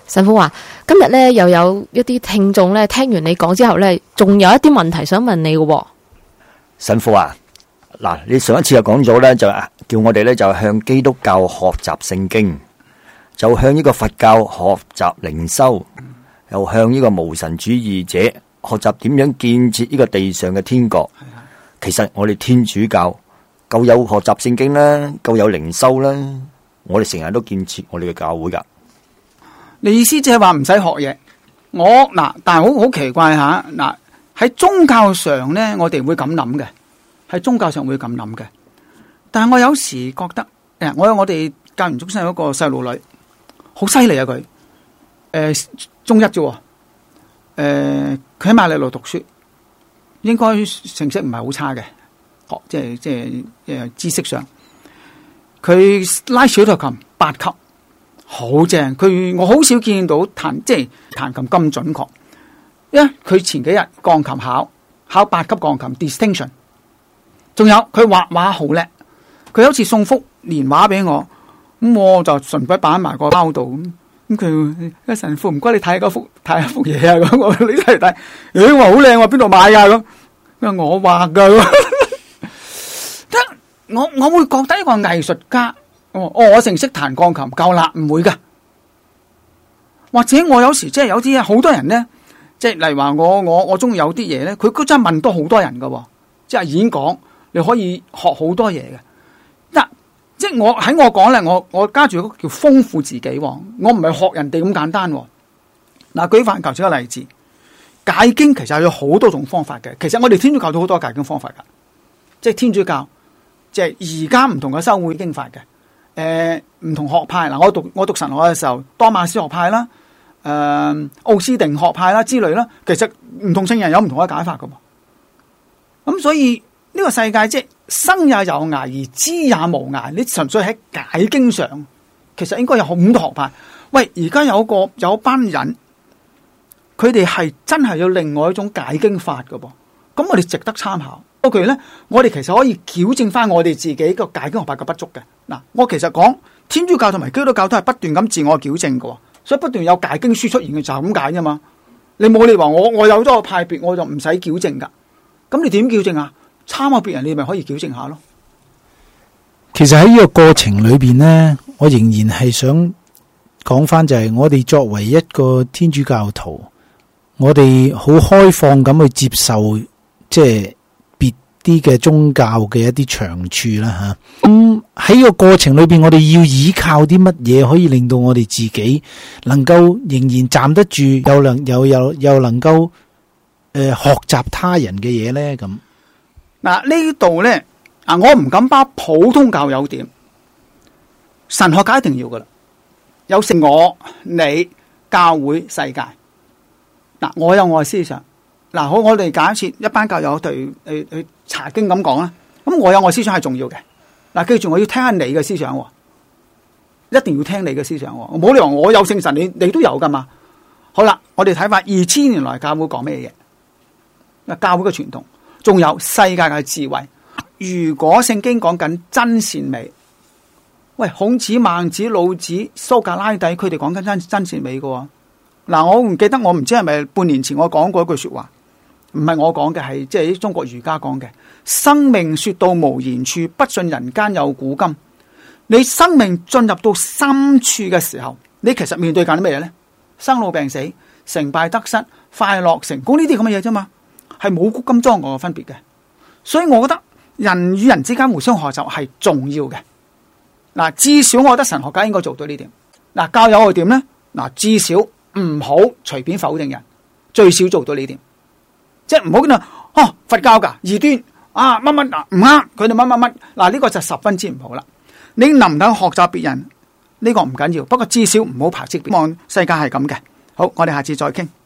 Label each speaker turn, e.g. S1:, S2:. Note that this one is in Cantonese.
S1: 神父話今日咧又有一啲聽眾咧聽完你講之後咧，仲有一啲問題想問你嘅。
S2: 神父啊，嗱，你上一次就講咗咧，就叫我哋咧就向基督教學習聖經，就向呢個佛教學習靈修，又向呢個無神主義者學習點樣建設呢個地上嘅天國。其實我哋天主教夠有學習聖經啦，夠有靈修啦，我哋成日都建設我哋嘅教會噶。
S3: 你意思即係話唔使學嘢？但係好奇怪吓，喺宗教上咧，我哋會咁諗嘅，喺宗教上會咁諗嘅。但係我有時覺得，我哋教研中心有一個細路女，好犀利啊佢，中一啫，佢喺瑪麗路讀書，應該成績唔係好差嘅，即係知識上，佢拉小提琴8級。好正，我好少見到彈琴咁準確。因為佢前幾日鋼琴考8級鋼琴 distinction， 仲有佢畫畫好叻。佢有次送幅年畫俾我，咁我就順筆擺埋個包度。咁佢神父唔該你睇一幅嘢啊，咁我你睇，我話好靚，我邊度買噶咁？佢話我畫噶，我會覺得呢個藝術家。我成識彈鋼琴夠啦，唔會噶。或者我有時即係有啲好多人咧，即係例如話我中意有啲嘢咧，佢真係問多好多人噶，即係演講你可以學好多嘢嘅。即係我講咧，我加住嗰個叫豐富自己，我唔係學人哋咁簡單。舉翻頭先個例子，解經其實有好多種方法嘅。其實我哋天主教都好多解經方法噶，即係天主教即係而家唔同嘅修會經法嘅。唔同學派嗱，我讀神學嘅時候，多馬斯學派啦，奧斯定學派啦之類啦，其實唔同聖人有唔同嘅解法噶。咁所以呢個世界即係生也有涯，而知也無涯。你純粹喺解經上，其實應該有好多學派。喂，而家有班人，佢哋係真係有另外一種解經法噶噃。咁我哋值得參考。OK 咧，我哋其實可以矯正翻我哋自己個解經學派嘅不足嘅。我其實講天主教同埋基督教都係不斷咁自我矯正嘅，所以不斷有解經書出現嘅就係咁解啫嘛。你冇理話我有咗個派別，我就唔使矯正噶。咁你點矯正啊？參考別人，你咪可以矯正下咯。
S4: 其實喺呢個過程裏邊呢，我仍然係想講翻就係我哋作為一個天主教徒，我哋好開放咁去接受即係別啲嘅宗教嘅一啲長處啦吓。咁喺呢個過程裏邊，我哋要依靠啲乜嘢可以令到我哋自己能夠仍然站得住，又能夠學習他人嘅嘢咧？咁
S3: 呢度咧我唔敢包普通教友點，神學家一定要噶啦，有成我你教會世界。我有我嘅思想。好，我哋假設一班教友去查經咁講啦，咁我有我思想係重要嘅。記住我要聽下你嘅思想，一定要聽你嘅思想。唔好理話我有聖神，你都有噶嘛？好啦，我哋睇法2000年來教會講咩嘢？教會嘅傳統，仲有世界嘅智慧。如果聖經講緊真善美，喂，孔子、孟子、老子、蘇格拉底，佢哋講緊真善美嘅。我唔記得，我唔知係咪半年前我講過一句說話，唔係我講嘅，係即係中國儒家講嘅。生命說到無言處，不信人間有古今。你生命進入到深處嘅時候，你其實面對緊啲咩嘢咧？生老病死、成敗得失、快樂成功呢啲咁嘅嘢啫嘛，係冇古今中外嘅分別嘅。所以我覺得人與人之間互相學習係重要嘅。至少我覺得神學家應該做到呢點。教友係點咧？至少唔好隨便否定人，最少做到呢點，即係唔好講佛教噶異端乜乜唔啱，佢哋乜乜乜呢個就十分之唔好啦。你能唔能學習別人呢個唔緊要，不過至少唔好排斥別人。希望世界係咁嘅。好，我哋下次再傾。